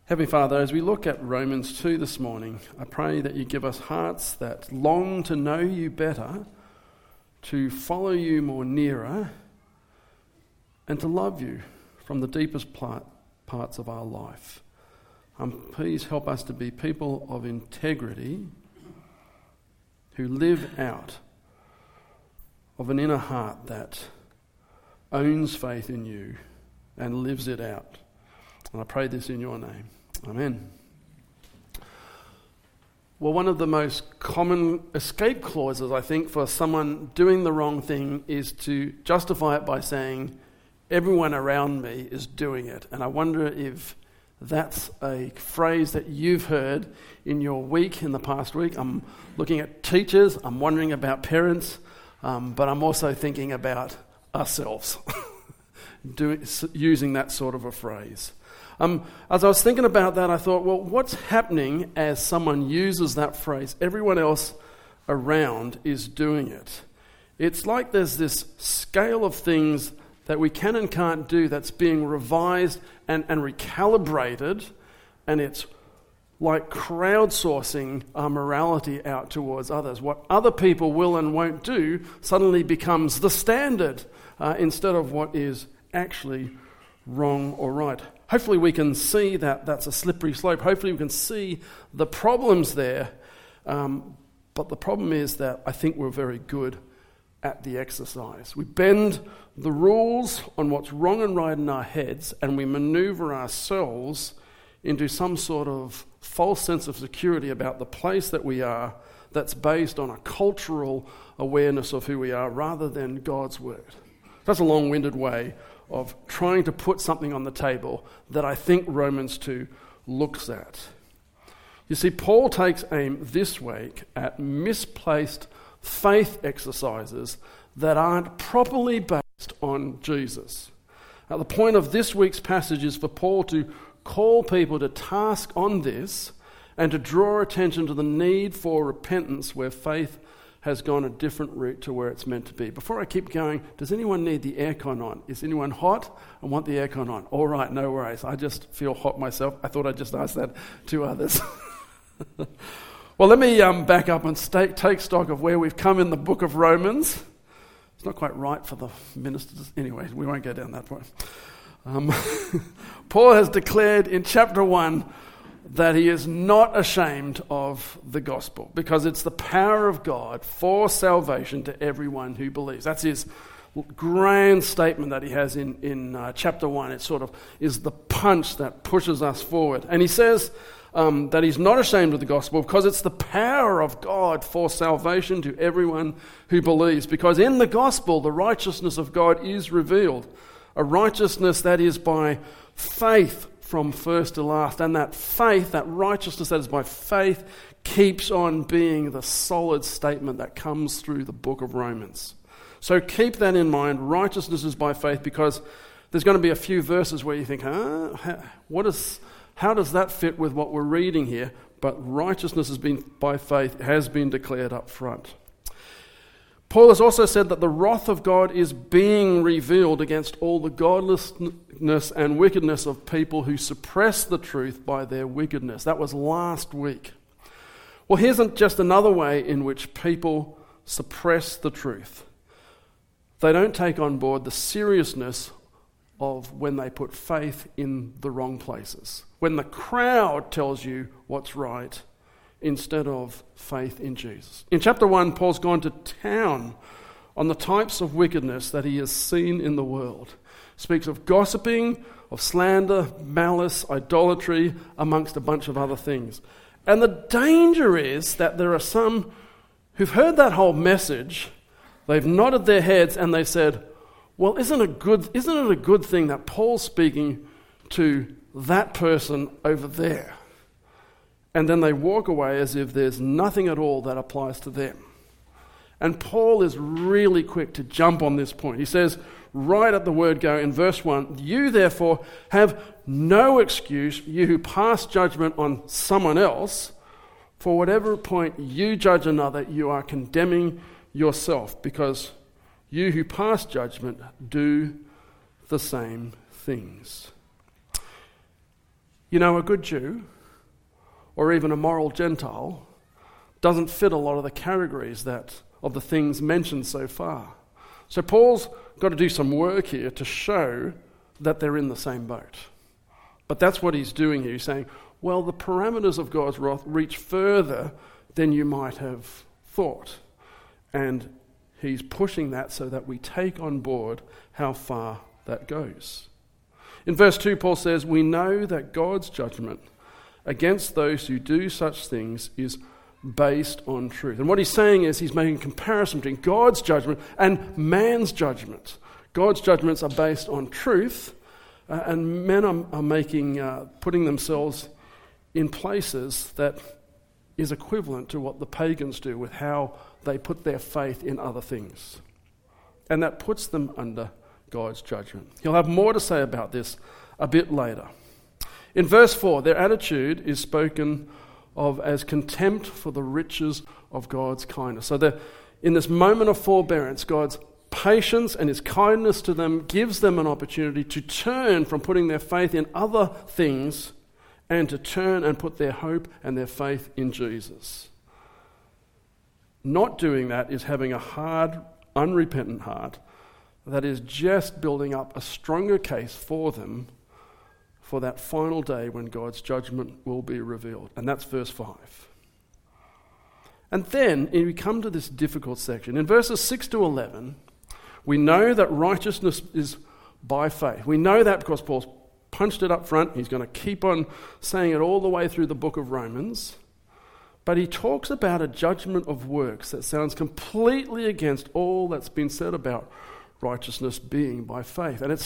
Heavenly Father, as we look at Romans 2 this morning, I pray that you give us hearts that long to know you better, to follow you more nearer, and to love you from the deepest parts of our life. Please help us to be people of integrity who live out of an inner heart that owns faith in you and lives it out. And I pray this in your name. Amen. Well, one of the most common escape clauses, I think, for someone doing the wrong thing is to justify it by saying, everyone around me is doing it. And I wonder if that's a phrase that you've heard in your week, in the past week. I'm looking at teachers, I'm wondering about parents, but I'm also thinking about ourselves, using that sort of a phrase. As I was thinking about that, I thought, well, what's happening as someone uses that phrase? Everyone else around is doing it. It's like there's this scale of things that we can and can't do that's being revised and recalibrated, and it's like crowdsourcing our morality out towards others. What other people will and won't do suddenly becomes the standard instead of what is actually wrong or right. Hopefully we can see that that's a slippery slope. Hopefully we can see the problems there. But the problem is that I think we're very good at the exercise. We bend the rules on what's wrong and right in our heads, and we maneuver ourselves into some sort of false sense of security about the place that we are that's based on a cultural awareness of who we are rather than God's word. That's a long-winded way of trying to put something on the table that I think Romans 2 looks at. You see, Paul takes aim this week at misplaced faith exercises that aren't properly based on Jesus. Now, the point of this week's passage is for Paul to call people to task on this and to draw attention to the need for repentance where faith has gone a different route to where it's meant to be. Before I keep going, does anyone need the aircon on? Is anyone hot and want the aircon on? All right, no worries. I just feel hot myself. I thought I'd just ask that to others. Well, let me back up and take stock of where we've come in the book of Romans. It's not quite right for the ministers. Anyway, we won't go down that point. Paul has declared in chapter 1 that he is not ashamed of the gospel because it's the power of God for salvation to everyone who believes. That's his grand statement that he has in chapter 1. It sort of is the punch that pushes us forward. And he says that he's not ashamed of the gospel because it's the power of God for salvation to everyone who believes. Because in the gospel, the righteousness of God is revealed. A righteousness that is by faith from first to last. And that faith, that righteousness that is by faith, keeps on being the solid statement that comes through the book of Romans. So keep that in mind. Righteousness is by faith, because there's going to be a few verses where you think, how does that fit with what we're reading here? But righteousness has been by faith, has been declared up front. Paul has also said that the wrath of God is being revealed against all the godlessness and wickedness of people who suppress the truth by their wickedness. That was last week. Well, here's just another way in which people suppress the truth. They don't take on board the seriousness of when they put faith in the wrong places. When the crowd tells you what's right, instead of faith in Jesus. In chapter 1, Paul's gone to town on the types of wickedness that he has seen in the world. Speaks of gossiping, of slander, malice, idolatry, amongst a bunch of other things. And the danger is that there are some who've heard that whole message, they've nodded their heads and they've said, well, isn't it a good thing that Paul's speaking to that person over there? And then they walk away as if there's nothing at all that applies to them. And Paul is really quick to jump on this point. He says, right at the word go in verse 1, you therefore have no excuse, you who pass judgment on someone else. For whatever point you judge another, you are condemning yourself, because you who pass judgment do the same things. You know, a good Jew, or even a moral Gentile, doesn't fit a lot of the categories of the things mentioned so far. So Paul's got to do some work here to show that they're in the same boat. But that's what he's doing here. He's saying, well, the parameters of God's wrath reach further than you might have thought. And he's pushing that so that we take on board how far that goes. In verse 2, Paul says, we know that God's judgment against those who do such things is based on truth. And what he's saying is he's making a comparison between God's judgment and man's judgment. God's judgments are based on truth, and men are putting themselves in places that is equivalent to what the pagans do with how they put their faith in other things. And that puts them under God's judgment. He'll have more to say about this a bit later. In verse 4, their attitude is spoken of as contempt for the riches of God's kindness. So in this moment of forbearance, God's patience and his kindness to them gives them an opportunity to turn from putting their faith in other things and to turn and put their hope and their faith in Jesus. Not doing that is having a hard, unrepentant heart that is just building up a stronger case for them for that final day when God's judgment will be revealed. And that's verse 5. And then we come to this difficult section. In verses 6 to 11, we know that righteousness is by faith. We know that because Paul's punched it up front. He's going to keep on saying it all the way through the book of Romans. But he talks about a judgment of works that sounds completely against all that's been said about righteousness being by faith. And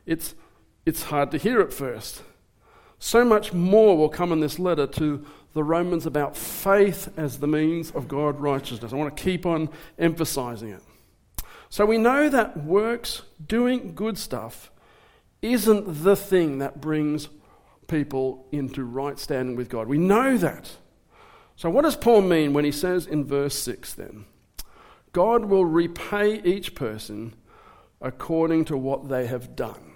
it's hard to hear at first. So much more will come in this letter to the Romans about faith as the means of God's righteousness. I want to keep on emphasizing it. So we know that works, doing good stuff, isn't the thing that brings people into right standing with God. We know that. So what does Paul mean when he says in verse 6 then, God will repay each person according to what they have done?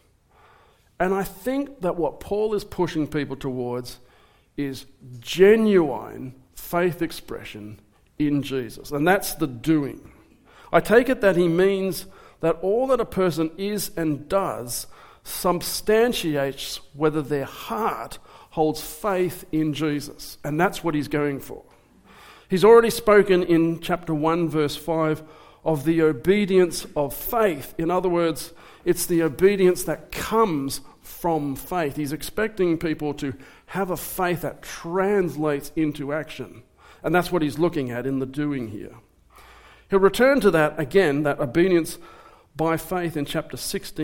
And I think that what Paul is pushing people towards is genuine faith expression in Jesus. And that's the doing. I take it that he means that all that a person is and does substantiates whether their heart holds faith in Jesus. And that's what he's going for. He's already spoken in chapter 1, verse 5, of the obedience of faith. In other words, it's the obedience that comes from faith. He's expecting people to have a faith that translates into action. And that's what he's looking at in the doing here. He'll return to that again, that obedience by faith in chapter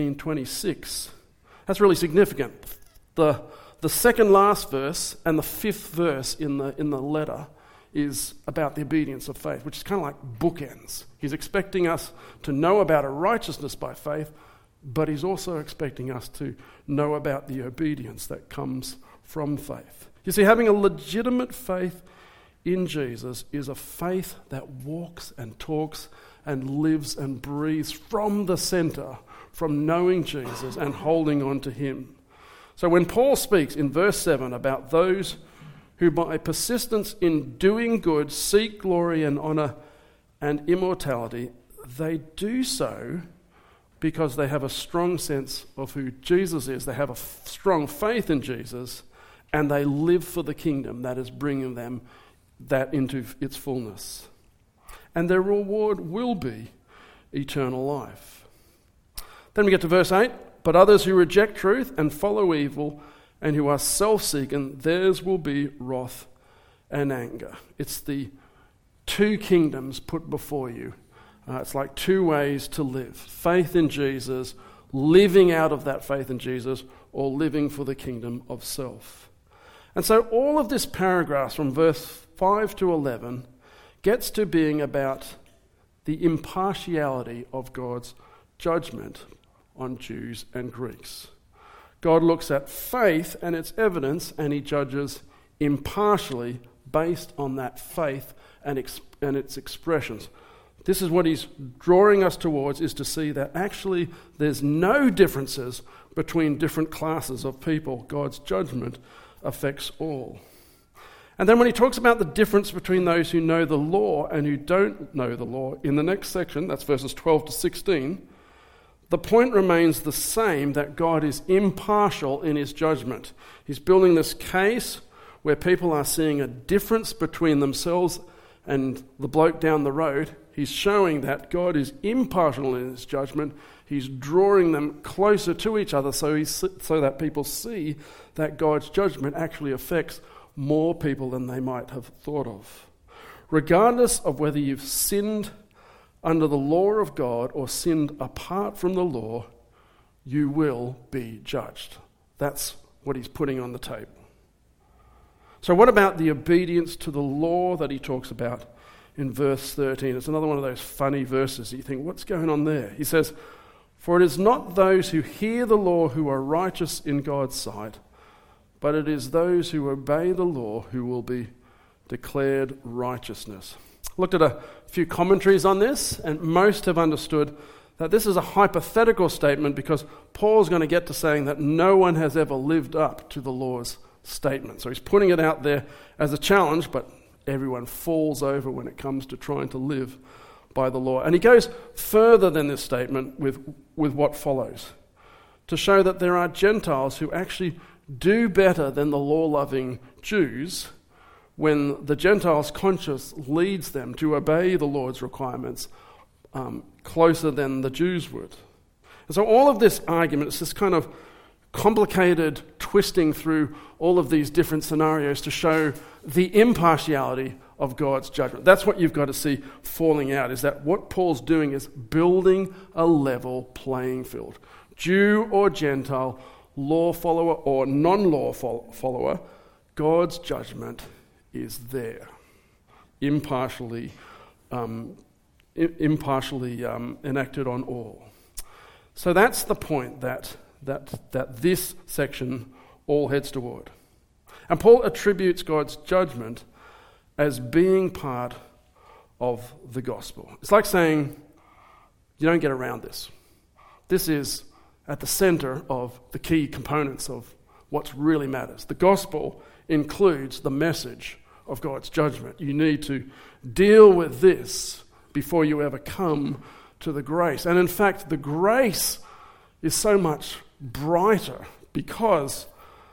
16:26. That's really significant. The second last verse and the fifth verse in the letter is about the obedience of faith, which is kind of like bookends. He's expecting us to know about a righteousness by faith, but he's also expecting us to know about the obedience that comes from faith. You see, having a legitimate faith in Jesus is a faith that walks and talks and lives and breathes from the center, from knowing Jesus and holding on to him. So when Paul speaks in verse 7 about those who by persistence in doing good seek glory and honor and immortality, they do so because they have a strong sense of who Jesus is. They have a strong faith in Jesus, and they live for the kingdom that is bringing them that into its fullness. And their reward will be eternal life. Then we get to verse 8. But others who reject truth and follow evil and who are self-seeking, theirs will be wrath and anger. It's the two kingdoms put before you. It's like two ways to live. Faith in Jesus, living out of that faith in Jesus, or living for the kingdom of self. And so all of this paragraph from verse 5 to 11 gets to being about the impartiality of God's judgment on Jews and Greeks. God looks at faith and its evidence, and he judges impartially based on that faith and its expressions. This is what he's drawing us towards, is to see that actually there's no differences between different classes of people. God's judgment affects all. And then when he talks about the difference between those who know the law and who don't know the law, in the next section, that's verses 12 to 16, the point remains the same, that God is impartial in his judgment. He's building this case where people are seeing a difference between themselves and the bloke down the road. He's showing that God is impartial in his judgment. He's drawing them closer to each other so that people see that God's judgment actually affects more people than they might have thought of. Regardless of whether you've sinned under the law of God or sinned apart from the law, you will be judged. That's what he's putting on the table. So what about the obedience to the law that he talks about in verse 13? It's another one of those funny verses. You think, what's going on there? He says, "For it is not those who hear the law who are righteous in God's sight, but it is those who obey the law who will be declared righteousness." Looked at a few commentaries on this, and most have understood that this is a hypothetical statement because Paul's going to get to saying that no one has ever lived up to the law's statement. So he's putting it out there as a challenge, but everyone falls over when it comes to trying to live by the law. And he goes further than this statement with what follows, to show that there are Gentiles who actually do better than the law-loving Jews when the Gentiles' conscience leads them to obey the Lord's requirements closer than the Jews would. And so all of this argument, it's this kind of complicated twisting through all of these different scenarios to show the impartiality of God's judgment. That's what you've got to see falling out, is that what Paul's doing is building a level playing field. Jew or Gentile, law follower or non-law follower, God's judgment is there, impartially enacted on all. So that's the point that this section all heads toward. And Paul attributes God's judgment as being part of the gospel. It's like saying, you don't get around this. This is at the center of the key components of what really matters. The gospel includes the message of God's judgment. You need to deal with this before you ever come to the grace. And in fact, the grace is so much brighter because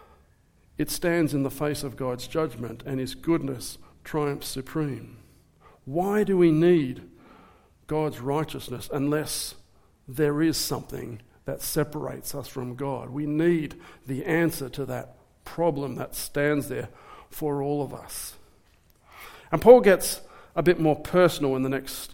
it stands in the face of God's judgment and his goodness triumphs supreme. Why do we need God's righteousness unless there is something that separates us from God? We need the answer to that problem that stands there for all of us. And Paul gets a bit more personal in the next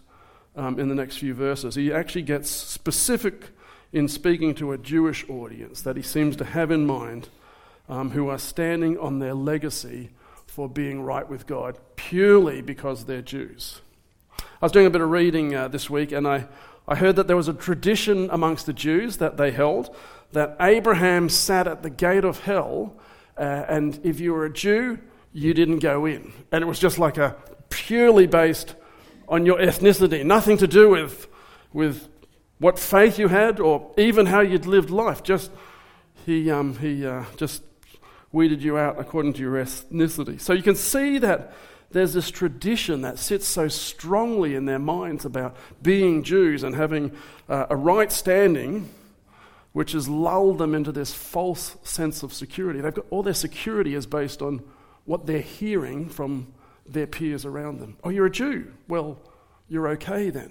few verses. He actually gets specific in speaking to a Jewish audience that he seems to have in mind, who are standing on their legacy for being right with God purely because they're Jews. I was doing a bit of reading this week, and I heard that there was a tradition amongst the Jews that they held that Abraham sat at the gate of hell, and if you were a Jew, you didn't go in. And it was just like a purely based on your ethnicity, nothing to do with what faith you had or even how you'd lived life. Just he just weeded you out according to your ethnicity. So you can see that there's this tradition that sits so strongly in their minds about being Jews and having a right standing, which has lulled them into this false sense of security. They've got all their security is based on what they're hearing from their peers around them. Oh, you're a Jew. Well, you're okay then.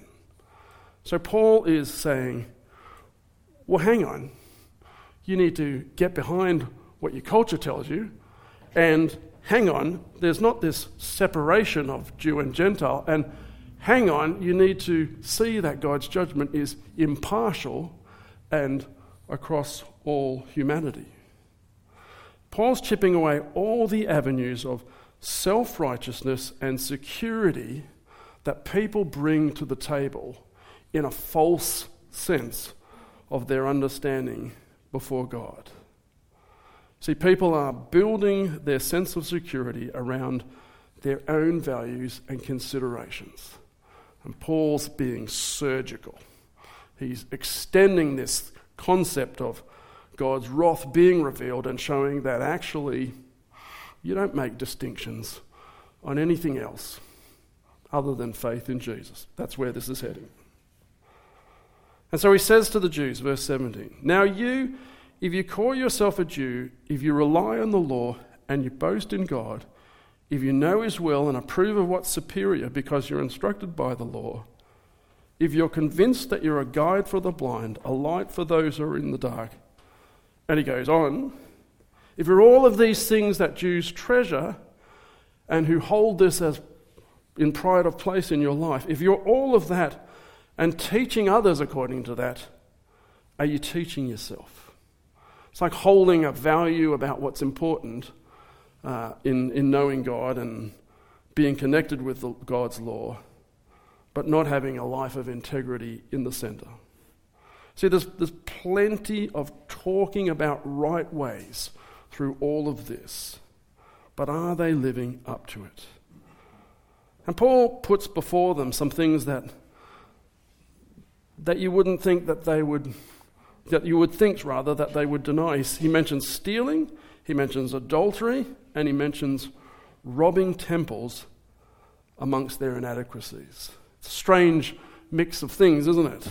So Paul is saying, well, hang on. You need to get behind what your culture tells you, and hang on, there's not this separation of Jew and Gentile, and hang on, you need to see that God's judgment is impartial and across all humanity. Paul's chipping away all the avenues of self-righteousness and security that people bring to the table in a false sense of their understanding before God. See, people are building their sense of security around their own values and considerations. And Paul's being surgical. He's extending this concept of God's wrath being revealed and showing that actually you don't make distinctions on anything else other than faith in Jesus. That's where this is heading. And so he says to the Jews, verse 17, "Now you, if you call yourself a Jew, if you rely on the law and you boast in God, if you know his will and approve of what's superior because you're instructed by the law, if you're convinced that you're a guide for the blind, a light for those who are in the dark," and he goes on, "if you're all of these things that Jews treasure and who hold this as in pride of place in your life, if you're all of that and teaching others according to that, are you teaching yourself?" It's like holding a value about what's important in knowing God and being connected with God's law, but not having a life of integrity in the center. See, there's plenty of talking about right ways through all of this, but are they living up to it? And Paul puts before them some things that you wouldn't think that they would, that you would think rather that they would deny. He mentions stealing, he mentions adultery, and he mentions robbing temples amongst their inadequacies. It's a strange mix of things, isn't it?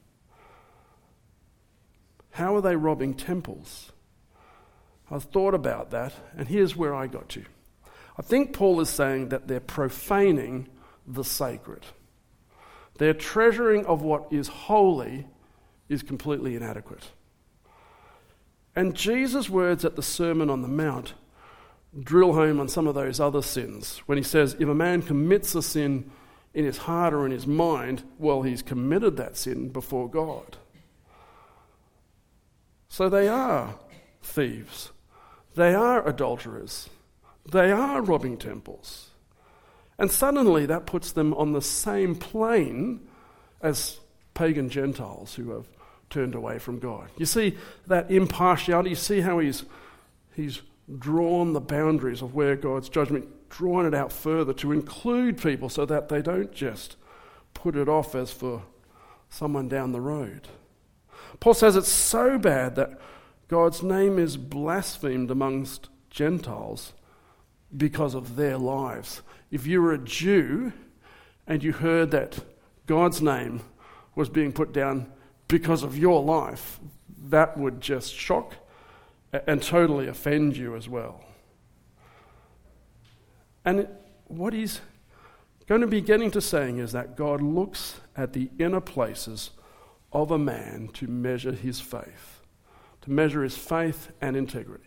How are they robbing temples? I've thought about that, and here's where I got to. I think Paul is saying that they're profaning the sacred. Their treasuring of what is holy is completely inadequate. And Jesus' words at the Sermon on the Mount drill home on some of those other sins. When he says, if a man commits a sin in his heart or in his mind, well, he's committed that sin before God. So they are thieves. They are adulterers. They are robbing temples. And suddenly that puts them on the same plane as pagan Gentiles who have turned away from God. You see that impartiality? You see how he's drawn the boundaries of where God's judgment, drawn it out further to include people so that they don't just put it off as for someone down the road. Paul says it's so bad that God's name is blasphemed amongst Gentiles because of their lives. If you were a Jew and you heard that God's name was being put down because of your life, that would just shock and totally offend you as well. And what he's going to be getting to saying is that God looks at the inner places of a man to measure his faith, and integrity.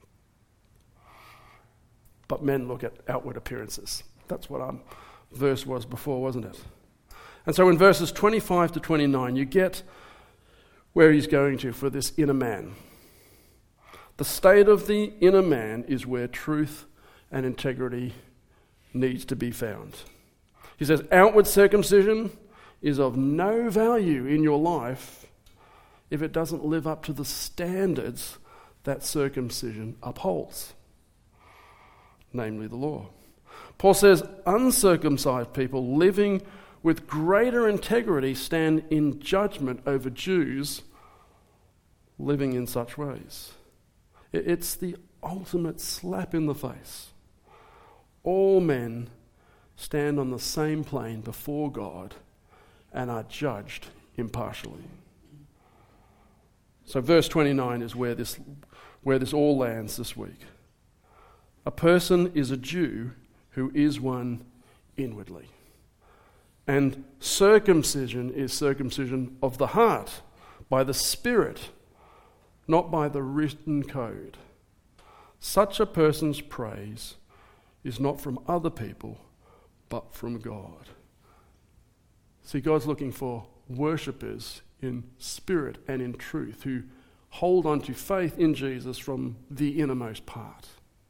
But men look at outward appearances. That's what our verse was before, wasn't it? And so in verses 25 to 29, you get where he's going to for this inner man. The state of the inner man is where truth and integrity needs to be found. He says, outward circumcision is of no value in your life if it doesn't live up to the standards that circumcision upholds, namely the law. Paul says uncircumcised people living with greater integrity stand in judgment over Jews living in such ways. It's the ultimate slap in the face. All men stand on the same plane before God and are judged impartially. So verse 29 is where this all lands this week. A person is a Jew who is one inwardly. And circumcision is circumcision of the heart, by the Spirit, not by the written code. Such a person's praise is not from other people, but from God. See, God's looking for worshippers in spirit and in truth who hold on to faith in Jesus from the innermost part.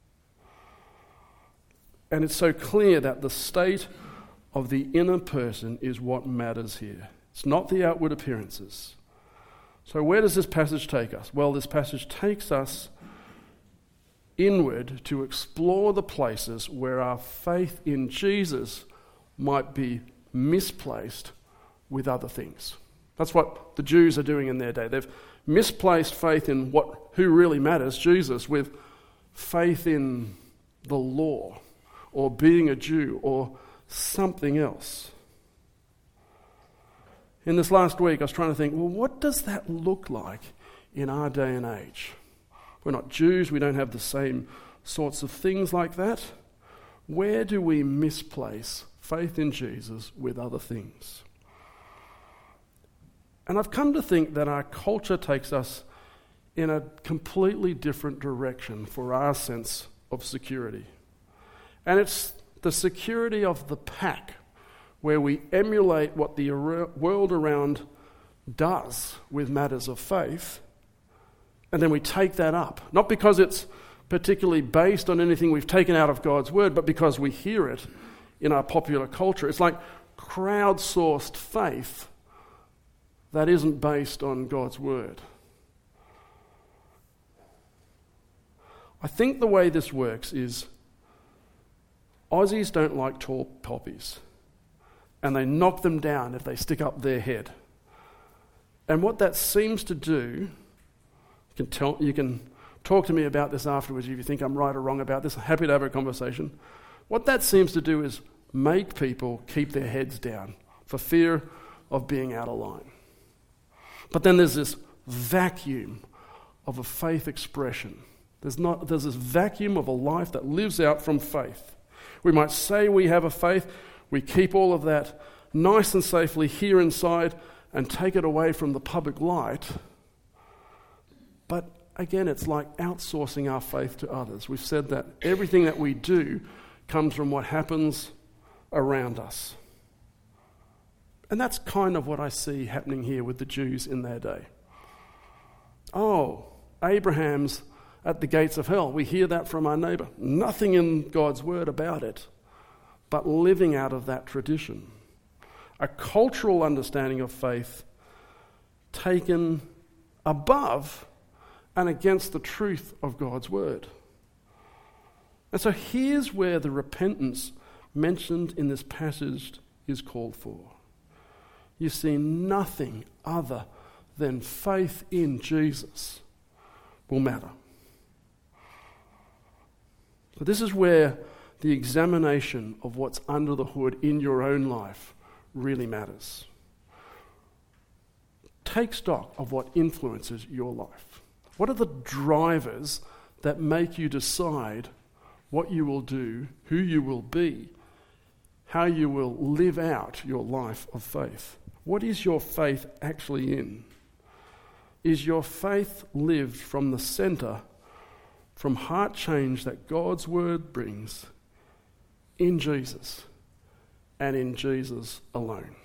And it's so clear that the state of the inner person is what matters here. It's not the outward appearances. So where does this passage take us? Well, this passage takes us inward to explore the places where our faith in Jesus might be misplaced with other things. That's what the Jews are doing in their day. They've misplaced faith in who really matters, Jesus, with faith in the law or being a Jew or something else. In this last week, I was trying to think, well, what does that look like in our day and age? We're not Jews, we don't have the same sorts of things like that. Where do we misplace faith in Jesus with other things? And I've come to think that our culture takes us in a completely different direction for our sense of security. And it's the security of the pack, where we emulate what the world around does with matters of faith, and then we take that up. Not because it's particularly based on anything we've taken out of God's word, but because we hear it in our popular culture. It's like crowdsourced faith that isn't based on God's word. I think the way this works is Aussies don't like tall poppies, and they knock them down if they stick up their head. And what that seems to do, you can talk to me about this afterwards if you think I'm right or wrong about this. I'm happy to have a conversation. What that seems to do is make people keep their heads down for fear of being out of line. But then there's this vacuum of a faith expression. There's this vacuum of a life that lives out from faith. We might say we have a faith, we keep all of that nice and safely here inside and take it away from the public light. But again, it's like outsourcing our faith to others. We've said that everything that we do comes from what happens around us. And that's kind of what I see happening here with the Jews in their day. Oh, Abraham's at the gates of hell. We hear that from our neighbour. Nothing in God's word about it, but living out of that tradition. A cultural understanding of faith taken above and against the truth of God's word. And so here's where the repentance mentioned in this passage is called for. You see, nothing other than faith in Jesus will matter. So this is where the examination of what's under the hood in your own life really matters. Take stock of what influences your life. What are the drivers that make you decide what you will do, who you will be, how you will live out your life of faith? What is your faith actually in? Is your faith lived from the centre, from heart change that God's word brings, in Jesus and in Jesus alone?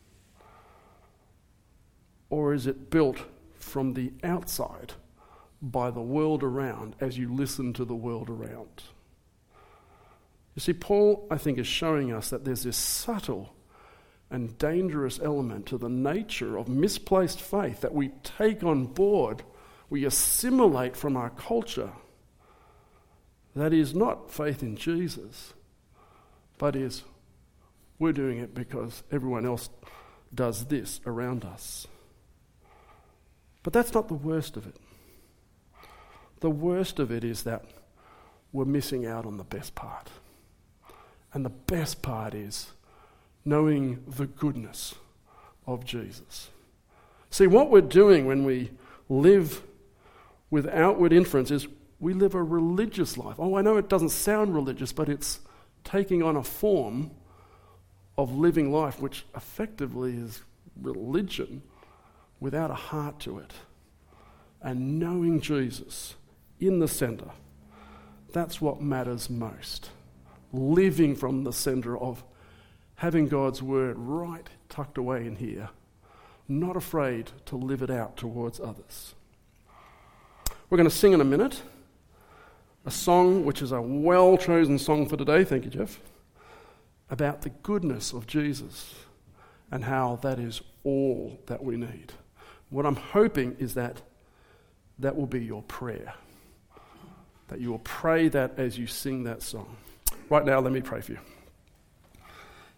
Or is it built from the outside by the world around as you listen to the world around? You see, Paul, I think, is showing us that there's this subtle and dangerous element to the nature of misplaced faith that we take on board, we assimilate from our culture. That is not faith in Jesus, but is we're doing it because everyone else does this around us. But that's not the worst of it. The worst of it is that we're missing out on the best part. And the best part is knowing the goodness of Jesus. See, what we're doing when we live with outward inference is we live a religious life. Oh, I know it doesn't sound religious, but it's taking on a form of living life which effectively is religion without a heart to it. And knowing Jesus in the centre, that's what matters most. Living from the centre of having God's word right tucked away in here, not afraid to live it out towards others. We're going to sing in a minute a song which is a well-chosen song for today, thank you, Jeff, about the goodness of Jesus and how that is all that we need. What I'm hoping is that that will be your prayer, that you will pray that as you sing that song. Right now, let me pray for you.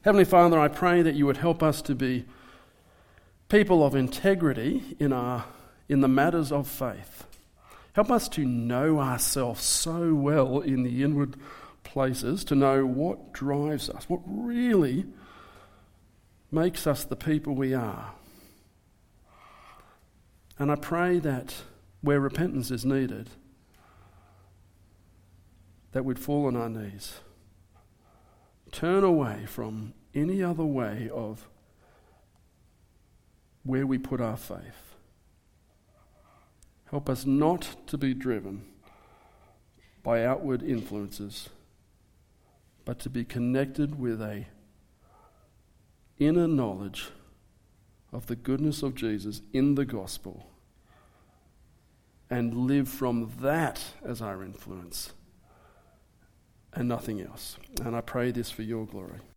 Heavenly Father, I pray that you would help us to be people of integrity in the matters of faith. Help us to know ourselves so well in the inward places, to know what drives us, what really makes us the people we are. And I pray that where repentance is needed, that we'd fall on our knees, turn away from any other way of where we put our faith. Help us not to be driven by outward influences, but to be connected with a inner knowledge of the goodness of Jesus in the gospel, and live from that as our influence and nothing else. And I pray this for your glory.